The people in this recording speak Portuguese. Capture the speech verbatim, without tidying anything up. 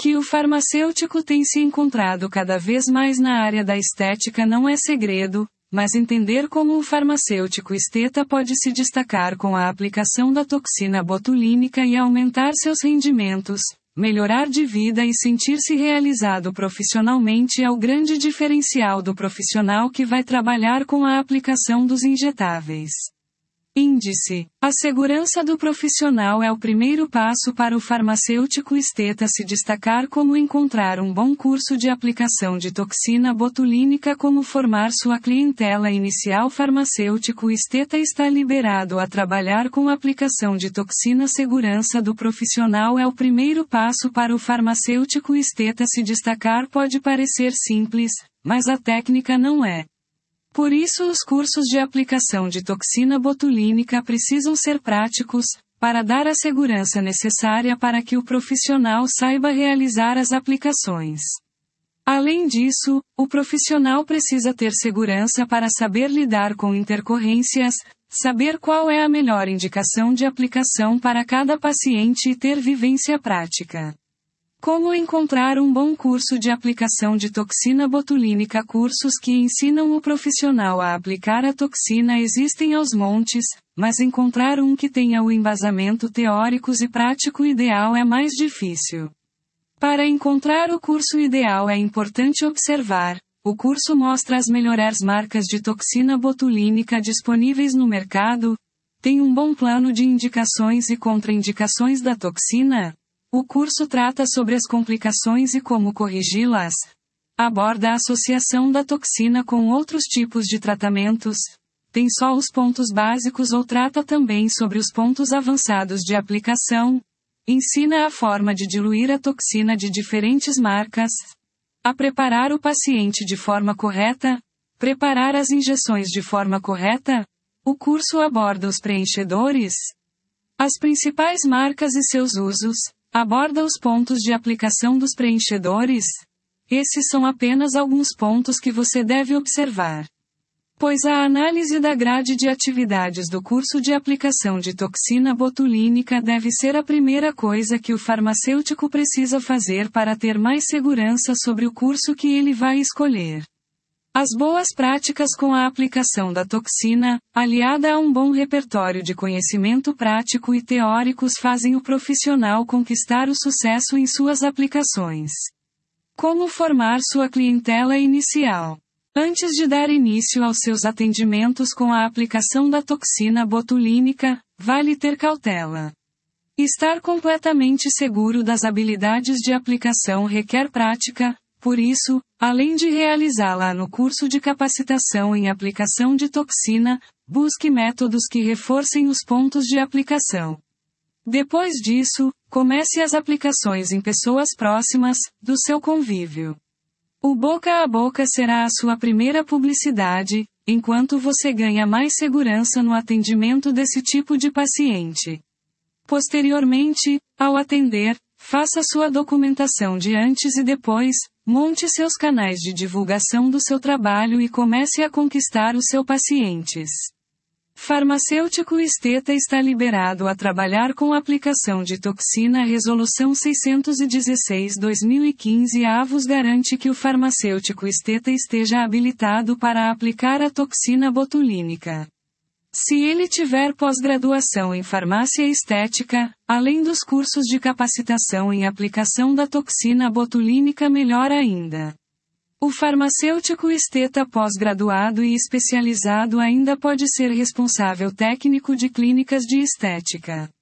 Que o farmacêutico tem se encontrado cada vez mais na área da estética não é segredo, mas entender como o farmacêutico esteta pode se destacar com a aplicação da toxina botulínica e aumentar seus rendimentos, melhorar de vida e sentir-se realizado profissionalmente é o grande diferencial do profissional que vai trabalhar com a aplicação dos injetáveis. Índice. A segurança do profissional é o primeiro passo para o farmacêutico esteta se destacar, como encontrar um bom curso de aplicação de toxina botulínica, como formar sua clientela inicial. Farmacêutico esteta está liberado a trabalhar com aplicação de toxina. Segurança do profissional é o primeiro passo para o farmacêutico esteta se destacar. Pode parecer simples, mas a técnica não é. Por isso os cursos de aplicação de toxina botulínica precisam ser práticos, para dar a segurança necessária para que o profissional saiba realizar as aplicações. Além disso, o profissional precisa ter segurança para saber lidar com intercorrências, saber qual é a melhor indicação de aplicação para cada paciente e ter vivência prática. Como encontrar um bom curso de aplicação de toxina botulínica? Cursos que ensinam o profissional a aplicar a toxina existem aos montes, mas encontrar um que tenha o embasamento teórico e prático ideal é mais difícil. Para encontrar o curso ideal é importante observar. O curso mostra as melhores marcas de toxina botulínica disponíveis no mercado. Tem um bom plano de indicações e contraindicações da toxina. O curso trata sobre as complicações e como corrigi-las. Aborda a associação da toxina com outros tipos de tratamentos. Tem só os pontos básicos ou trata também sobre os pontos avançados de aplicação. Ensina a forma de diluir a toxina de diferentes marcas. A preparar o paciente de forma correta. Preparar as injeções de forma correta. O curso aborda os preenchedores, as principais marcas e seus usos. Aborda os pontos de aplicação dos preenchedores. Esses são apenas alguns pontos que você deve observar. Pois a análise da grade de atividades do curso de aplicação de toxina botulínica deve ser a primeira coisa que o farmacêutico precisa fazer para ter mais segurança sobre o curso que ele vai escolher. As boas práticas com a aplicação da toxina, aliada a um bom repertório de conhecimento prático e teóricos, fazem o profissional conquistar o sucesso em suas aplicações. Como formar sua clientela inicial? Antes de dar início aos seus atendimentos com a aplicação da toxina botulínica, vale ter cautela. Estar completamente seguro das habilidades de aplicação requer prática. Por isso, além de realizá-la no curso de capacitação em aplicação de toxina, busque métodos que reforcem os pontos de aplicação. Depois disso, comece as aplicações em pessoas próximas, do seu convívio. O boca a boca será a sua primeira publicidade, enquanto você ganha mais segurança no atendimento desse tipo de paciente. Posteriormente, ao atender, faça sua documentação de antes e depois, monte seus canais de divulgação do seu trabalho e comece a conquistar os seus pacientes. Farmacêutico esteta está liberado a trabalhar com aplicação de toxina. Resolução seiscentos e dezesseis barra dois mil e quinze. A ANVUS garante que o farmacêutico esteta esteja habilitado para aplicar a toxina botulínica. Se ele tiver pós-graduação em farmácia estética, além dos cursos de capacitação em aplicação da toxina botulínica, melhor ainda. O farmacêutico esteta pós-graduado e especializado ainda pode ser responsável técnico de clínicas de estética.